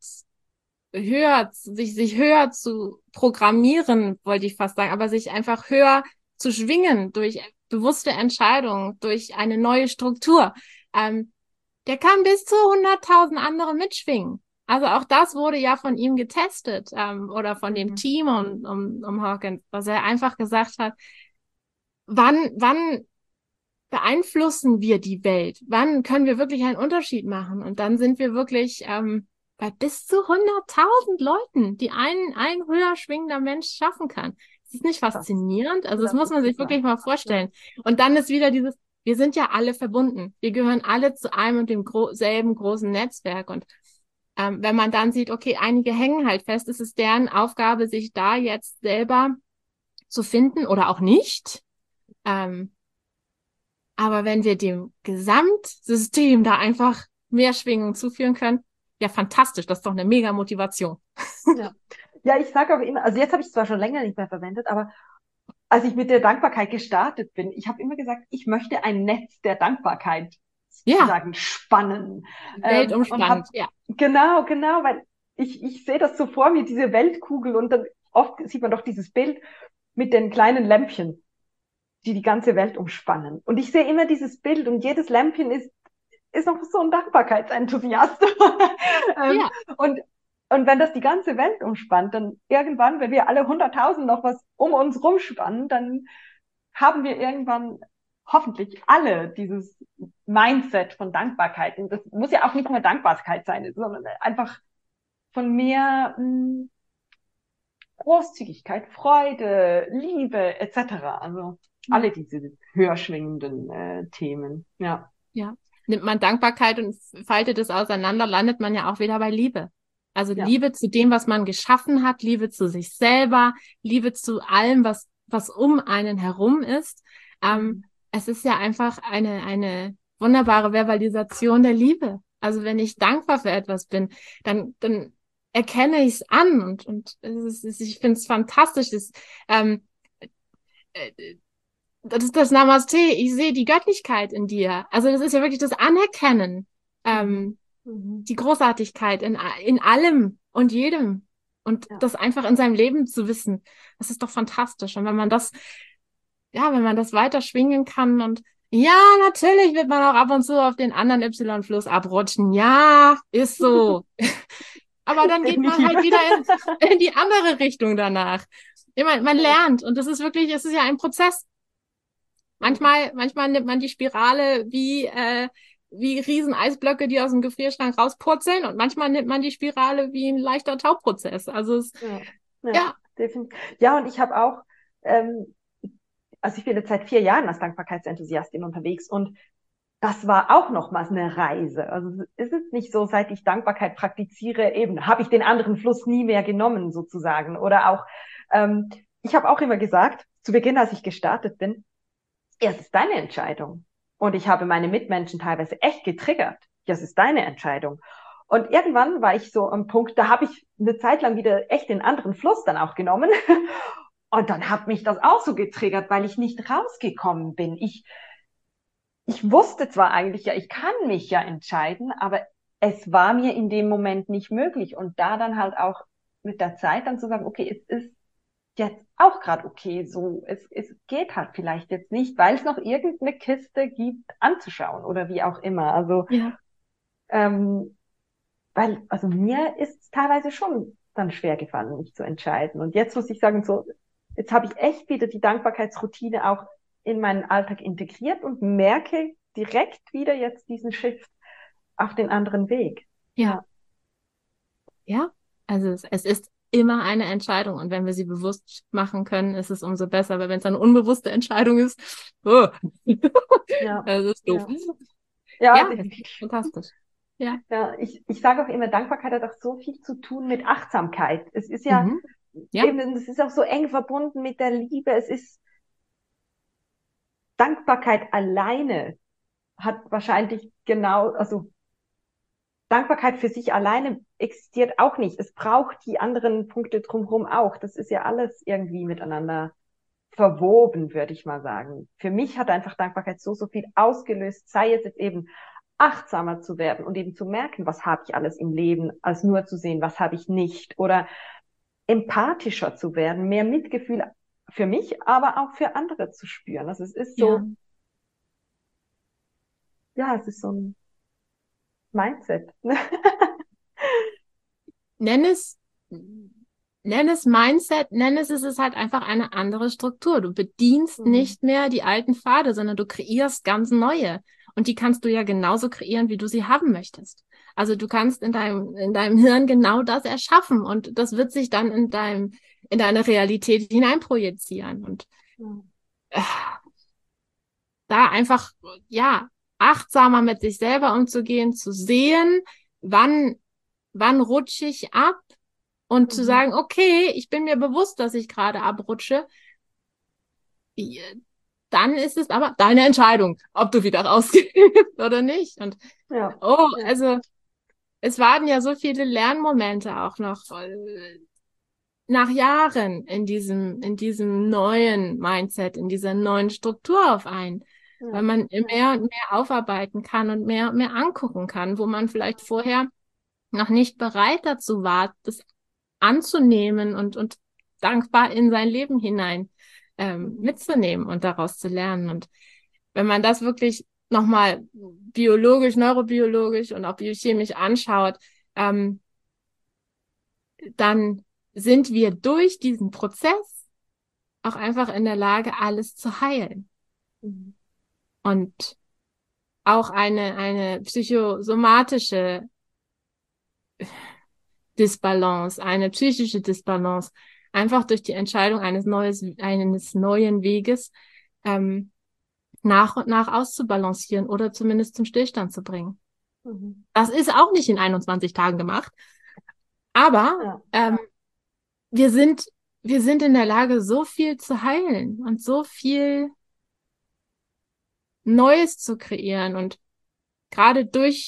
sich höher zu programmieren, wollte ich fast sagen, aber sich einfach höher zu schwingen durch bewusste Entscheidungen, durch eine neue Struktur, der kann bis zu 100.000 andere mitschwingen. Also auch das wurde ja von ihm getestet oder von dem Team um Hawkins, was er einfach gesagt hat, wann beeinflussen wir die Welt? Wann können wir wirklich einen Unterschied machen? Und dann sind wir wirklich bei bis zu 100.000 Leuten, die ein höher schwingender Mensch schaffen kann. Das ist nicht faszinierend? Also das muss man sich wirklich mal vorstellen. Und dann ist wieder wir sind ja alle verbunden. Wir gehören alle zu einem und dem selben großen Netzwerk. Und wenn man dann sieht, okay, einige hängen halt fest, ist es deren Aufgabe, sich da jetzt selber zu finden oder auch nicht. Aber wenn wir dem Gesamtsystem da einfach mehr Schwingung zuführen können, ja, fantastisch, das ist doch eine mega Motivation. Ja, ich sage auch immer, also jetzt habe ich es zwar schon länger nicht mehr verwendet, aber als ich mit der Dankbarkeit gestartet bin, ich habe immer gesagt, ich möchte ein Netz der Dankbarkeit sozusagen spannen. Weltumspannend, ja. Genau, weil ich sehe das so vor mir, diese Weltkugel, und dann oft sieht man doch dieses Bild mit den kleinen Lämpchen, die ganze Welt umspannen. Und ich sehe immer dieses Bild und jedes Lämpchen ist noch so ein Dankbarkeitsenthusiast. Und wenn das die ganze Welt umspannt, dann irgendwann, wenn wir alle 100.000 noch was um uns rumspannen, dann haben wir irgendwann hoffentlich alle dieses Mindset von Dankbarkeit. Und das muss ja auch nicht nur Dankbarkeit sein, sondern einfach von mehr Großzügigkeit, Freude, Liebe etc. Also alle diese höher schwingenden Themen. Ja. Nimmt man Dankbarkeit und faltet es auseinander, landet man ja auch wieder bei Liebe. Also Liebe zu dem, was man geschaffen hat, Liebe zu sich selber, Liebe zu allem, was um einen herum ist. Es ist ja einfach eine wunderbare Verbalisation der Liebe. Also wenn ich dankbar für etwas bin, dann erkenne ich es an und ich finde es fantastisch. Das ist das Namaste. Ich sehe die Göttlichkeit in dir. Also das ist ja wirklich das Anerkennen, die Großartigkeit in allem und jedem und das einfach in seinem Leben zu wissen. Das ist doch fantastisch. Und wenn man das weiter schwingen kann und ja, natürlich wird man auch ab und zu auf den anderen Y-Fluss abrutschen. Ja, ist so. Aber dann geht man halt wieder in die andere Richtung danach. Ich meine, man lernt und es ist ja ein Prozess. Manchmal nimmt man die Spirale wie riesen Eisblöcke, die aus dem Gefrierschrank rauspurzeln, und manchmal nimmt man die Spirale wie ein leichter Tauprozess. Also definitiv. Ja, und ich habe auch, also ich bin jetzt seit 4 Jahren als Dankbarkeitsenthusiastin unterwegs und das war auch nochmals eine Reise. Also es ist nicht so, seit ich Dankbarkeit praktiziere, eben habe ich den anderen Fluss nie mehr genommen sozusagen. Oder auch, ich habe auch immer gesagt, zu Beginn, als ich gestartet bin, es ist deine Entscheidung. Und ich habe meine Mitmenschen teilweise echt getriggert. Ja, es ist deine Entscheidung. Und irgendwann war ich so am Punkt, da habe ich eine Zeit lang wieder echt den anderen Fluss dann auch genommen. Und dann hat mich das auch so getriggert, weil ich nicht rausgekommen bin. Ich wusste zwar eigentlich, ja, ich kann mich ja entscheiden, aber es war mir in dem Moment nicht möglich. Und da dann halt auch mit der Zeit dann zu sagen, okay, es ist jetzt auch gerade okay so. Es geht halt vielleicht jetzt nicht, weil es noch irgendeine Kiste gibt anzuschauen oder wie auch immer. Also, Ja. also mir ist es teilweise schon dann schwer gefallen, mich zu entscheiden. Und jetzt muss ich sagen, so, jetzt habe ich echt wieder die Dankbarkeitsroutine auch in meinen Alltag integriert und merke direkt wieder jetzt diesen Shift auf den anderen Weg. Ja. Ja. Also es ist immer eine Entscheidung. Und wenn wir sie bewusst machen können, ist es umso besser. Weil wenn es eine unbewusste Entscheidung ist, oh, Ja, das ist doof. ja, Ja, es ist fantastisch. Ja. ja, ich sage auch immer, Dankbarkeit hat auch so viel zu tun mit Achtsamkeit. Es ist ja Mhm. Ja. eben, es ist auch so eng verbunden mit der Liebe. Es ist Dankbarkeit alleine hat wahrscheinlich genau, also Dankbarkeit für sich alleine existiert auch nicht. Es braucht die anderen Punkte drumherum auch. Das ist ja alles irgendwie miteinander verwoben, würde ich mal sagen. Für mich hat einfach Dankbarkeit so, so viel ausgelöst, sei es jetzt eben achtsamer zu werden und eben zu merken, was habe ich alles im Leben, als nur zu sehen, was habe ich nicht, oder empathischer zu werden, mehr Mitgefühl für mich, aber auch für andere zu spüren. Also es ist Ja. so, ja, es ist so ein Mindset. Nenn es, nenn es Mindset, nenn es ist halt einfach eine andere Struktur. Du bedienst Mhm. nicht mehr die alten Pfade, sondern du kreierst ganz neue. Und die kannst du ja genauso kreieren, wie du sie haben möchtest. Also du kannst in deinem Hirn genau das erschaffen und das wird sich dann in deine Realität hineinprojizieren. Und äh, da einfach, ja, achtsamer mit sich selber umzugehen, zu sehen, wann, wann rutsche ich ab und zu Mhm. sagen, okay, ich bin mir bewusst, dass ich gerade abrutsche. Dann ist es aber deine Entscheidung, ob du wieder rausgehst oder nicht. Und Ja, oh, ja. also es waren ja so viele Lernmomente auch noch nach Jahren in diesem neuen Mindset, in dieser neuen Struktur auf einen, weil Ja, man ja. mehr und mehr aufarbeiten kann und mehr und mehr angucken kann, wo man vielleicht vorher noch nicht bereit dazu war, das anzunehmen und dankbar in sein Leben hinein Mhm. mitzunehmen und daraus zu lernen. Und wenn man das wirklich nochmal biologisch, neurobiologisch und auch biochemisch anschaut, ähm, dann sind wir durch diesen Prozess auch einfach in der Lage, alles zu heilen. Mhm. Und auch eine psychosomatische Disbalance, eine psychische Disbalance, einfach durch die Entscheidung eines neuen Weges ähm, nach und nach auszubalancieren oder zumindest zum Stillstand zu bringen. Mhm. Das ist auch nicht in 21 Tagen gemacht, aber Ja, wir sind, wir sind in der Lage, so viel zu heilen und so viel Neues zu kreieren und gerade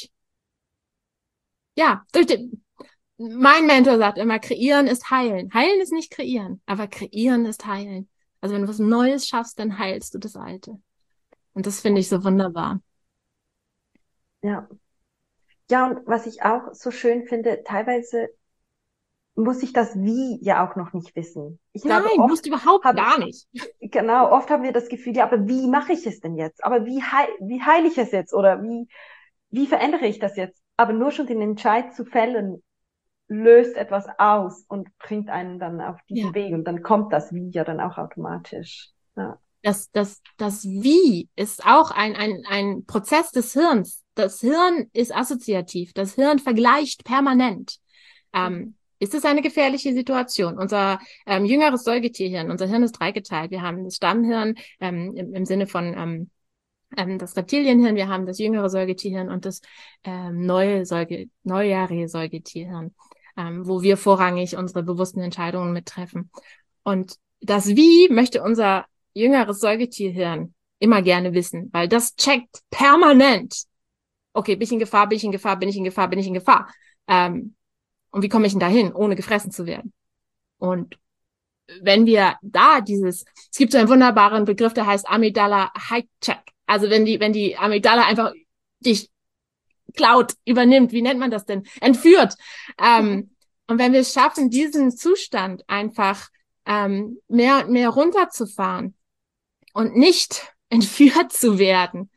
durch den, mein Mentor sagt immer, kreieren ist heilen. Heilen ist nicht kreieren, aber kreieren ist heilen. Also wenn du was Neues schaffst, dann heilst du das Alte. Und das finde ich so wunderbar. ja. Ja, und was ich auch so schön finde, teilweise muss ich das Wie ja auch noch nicht wissen. Ich glaube, Nein, musst du überhaupt haben, gar nicht. oft haben wir das Gefühl, ja, aber wie mache ich es denn jetzt? Aber wie heile ich es jetzt? Oder wie verändere ich das jetzt? Aber nur schon den Entscheid zu fällen, löst etwas aus und bringt einen dann auf diesen Ja. Weg. Und dann kommt das Wie ja dann auch automatisch. Ja. Das Wie ist auch ein Prozess des Hirns. Das Hirn ist assoziativ. Das Hirn vergleicht permanent. Mhm. Ist es eine gefährliche Situation? Unser jüngeres Säugetierhirn, unser Hirn ist dreigeteilt. Wir haben das Stammhirn im Sinne von das Reptilienhirn, wir haben das jüngere Säugetierhirn und das neujährige Säugetierhirn, wo wir vorrangig unsere bewussten Entscheidungen mittreffen. Und das Wie möchte unser jüngeres Säugetierhirn immer gerne wissen, weil das checkt permanent. Okay, bin ich in Gefahr, bin ich in Gefahr, bin ich in Gefahr, bin ich in Gefahr? Und wie komme ich denn dahin, ohne gefressen zu werden? Und wenn wir es gibt so einen wunderbaren Begriff, der heißt Amygdala Hijack. Also wenn die Amygdala einfach dich klaut, übernimmt, wie nennt man das denn? Entführt. Und wenn wir es schaffen, diesen Zustand einfach mehr und mehr runterzufahren und nicht entführt zu werden,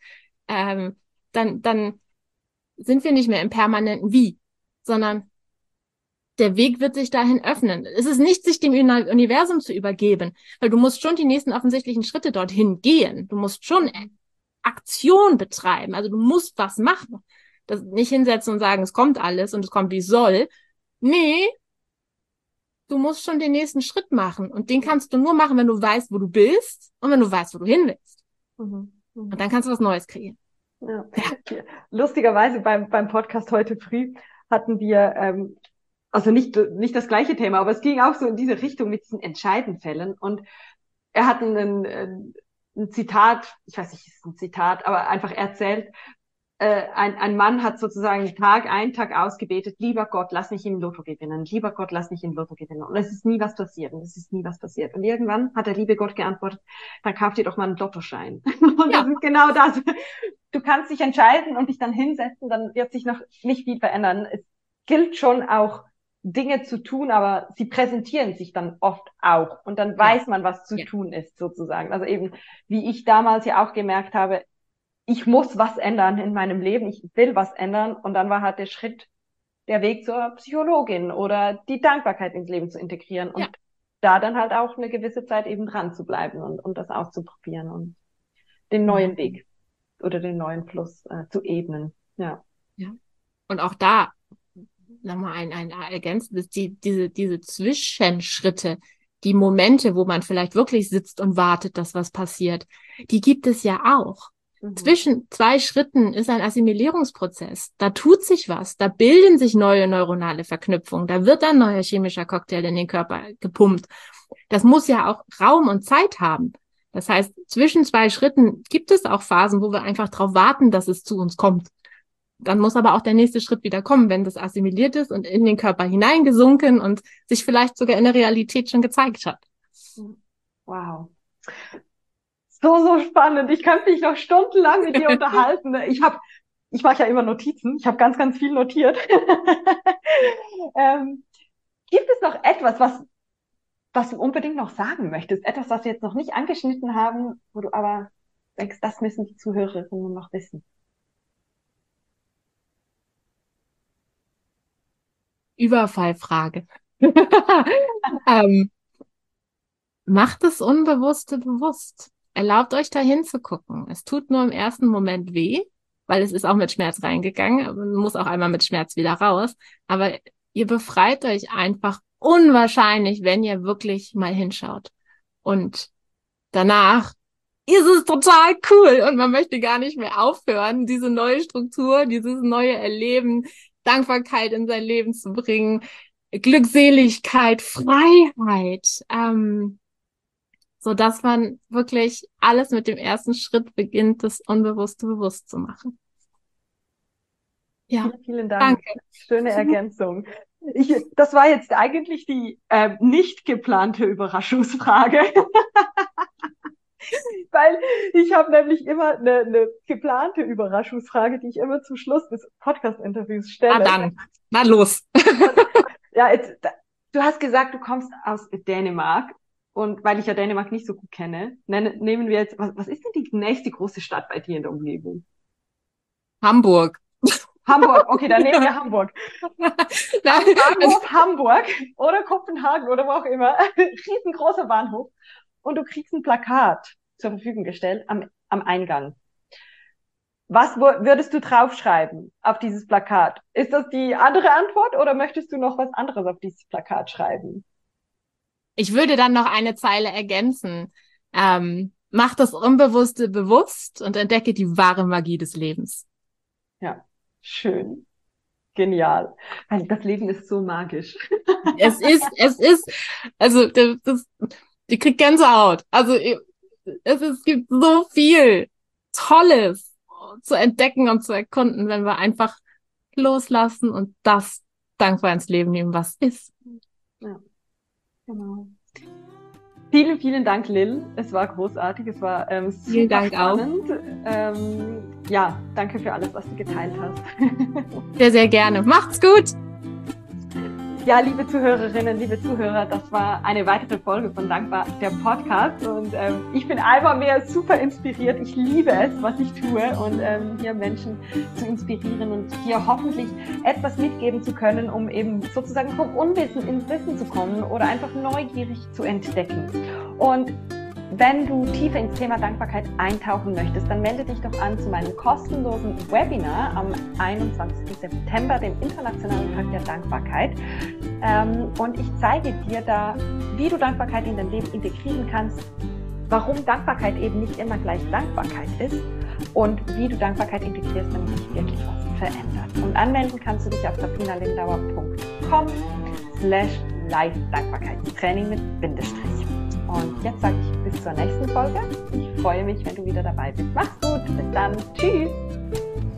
dann sind wir nicht mehr im permanenten Wie, sondern der Weg wird sich dahin öffnen. Es ist nicht, sich dem Universum zu übergeben, weil du musst schon die nächsten offensichtlichen Schritte dorthin gehen. Du musst schon Aktion betreiben. Also du musst was machen. Das nicht hinsetzen und sagen, es kommt alles und es kommt, wie es soll. Nee, du musst schon den nächsten Schritt machen. Und den kannst du nur machen, wenn du weißt, wo du bist und wenn du weißt, wo du hin willst. Und dann kannst du was Neues kreieren. Ja. Lustigerweise beim Podcast heute früh hatten wir, also nicht das gleiche Thema, aber es ging auch so in diese Richtung mit diesen entscheidenden Fällen. Und er hat ein Zitat, ich weiß nicht, ist es ein Zitat, aber einfach erzählt, ein Mann hat sozusagen Tag ein, Tag aus gebetet, lieber Gott, lass mich im Lotto gewinnen, lieber Gott, lass mich im Lotto gewinnen. Und es ist nie was passiert, und es ist nie was passiert. Und irgendwann hat der liebe Gott geantwortet, dann kauf dir doch mal einen Lottoschein. Und das ist genau das. Du kannst dich entscheiden und dich dann hinsetzen, dann wird sich noch nicht viel verändern. Es gilt schon auch, Dinge zu tun, aber sie präsentieren sich dann oft auch. Und dann weiß man, was zu tun ist, sozusagen. Also eben, wie ich damals ja auch gemerkt habe, ich muss was ändern in meinem Leben, ich will was ändern. Und dann war halt der Schritt, der Weg zur Psychologin oder die Dankbarkeit ins Leben zu integrieren und da dann halt auch eine gewisse Zeit eben dran zu bleiben und das auszuprobieren und den neuen Weg oder den neuen Fluss zu ebnen. Ja. Und auch da nochmal ein ergänzendes, diese Zwischenschritte, die Momente, wo man vielleicht wirklich sitzt und wartet, dass was passiert, die gibt es ja auch. Zwischen zwei Schritten ist ein Assimilierungsprozess. Da tut sich was, da bilden sich neue neuronale Verknüpfungen, da wird ein neuer chemischer Cocktail in den Körper gepumpt. Das muss ja auch Raum und Zeit haben. Das heißt, zwischen zwei Schritten gibt es auch Phasen, wo wir einfach darauf warten, dass es zu uns kommt. Dann muss aber auch der nächste Schritt wieder kommen, wenn das assimiliert ist und in den Körper hineingesunken und sich vielleicht sogar in der Realität schon gezeigt hat. Wow. So spannend. Ich könnte mich noch stundenlang mit dir unterhalten. Ich mache ja immer Notizen. Ich habe ganz, ganz viel notiert. Gibt es noch etwas, was du unbedingt noch sagen möchtest? Etwas, was wir jetzt noch nicht angeschnitten haben, wo du aber denkst, das müssen die Zuhörerinnen noch wissen? Überfallfrage. Macht das Unbewusste bewusst. Erlaubt euch da hinzugucken. Es tut nur im ersten Moment weh, weil es ist auch mit Schmerz reingegangen, aber man muss auch einmal mit Schmerz wieder raus. Aber ihr befreit euch einfach unwahrscheinlich, wenn ihr wirklich mal hinschaut. Und danach ist es total cool und man möchte gar nicht mehr aufhören, diese neue Struktur, dieses neue Erleben, Dankbarkeit in sein Leben zu bringen, Glückseligkeit, Freiheit, so dass man wirklich alles mit dem ersten Schritt beginnt, das Unbewusste bewusst zu machen. Ja, vielen Dank. Danke. Schöne Ergänzung. Das war jetzt eigentlich die nicht geplante Überraschungsfrage. Weil ich habe nämlich immer eine geplante Überraschungsfrage, die ich immer zum Schluss des Podcast-Interviews stelle. Dann, na los. Ja, du hast gesagt, du kommst aus Dänemark. Und weil ich ja Dänemark nicht so gut kenne, nehmen wir jetzt, was ist denn die nächste große Stadt bei dir in der Umgebung? Hamburg. Hamburg, okay, dann nehmen wir Hamburg. Hamburg oder Kopenhagen oder wo auch immer. Riesengroßer Bahnhof. Und du kriegst ein Plakat zur Verfügung gestellt am Eingang. Was würdest du draufschreiben auf dieses Plakat? Ist das die andere Antwort oder möchtest du noch was anderes auf dieses Plakat schreiben? Ich würde dann noch eine Zeile ergänzen. Mach das Unbewusste bewusst und entdecke die wahre Magie des Lebens. Ja, schön. Genial. Weil das Leben ist so magisch. Es ist, also die kriegt Gänsehaut. Also es gibt so viel Tolles zu entdecken und zu erkunden, wenn wir einfach loslassen und das dankbar ins Leben nehmen, was ist. Ja. Genau. Vielen, vielen Dank, Lil. Es war großartig. Es war super Dank spannend. Ja, danke für alles, was du geteilt hast. Sehr, sehr gerne. Macht's gut! Ja, liebe Zuhörerinnen, liebe Zuhörer, das war eine weitere Folge von Dankbar, der Podcast. Und ich bin einmal mehr super inspiriert. Ich liebe es, was ich tue und hier Menschen zu inspirieren und hier hoffentlich etwas mitgeben zu können, um eben sozusagen vom Unwissen ins Wissen zu kommen oder einfach neugierig zu entdecken. Und wenn du tiefer ins Thema Dankbarkeit eintauchen möchtest, dann melde dich doch an zu meinem kostenlosen Webinar am 21. September, dem Internationalen Tag der Dankbarkeit. Und ich zeige dir da, wie du Dankbarkeit in dein Leben integrieren kannst, warum Dankbarkeit eben nicht immer gleich Dankbarkeit ist und wie du Dankbarkeit integrierst, damit sich wirklich was verändert. Und anmelden kannst du dich auf sabrinalindauer.com/Live-Dankbarkeitstraining mit Bindestrich. Und jetzt sage ich bis zur nächsten Folge. Ich freue mich, wenn du wieder dabei bist. Mach's gut, bis dann. Tschüss.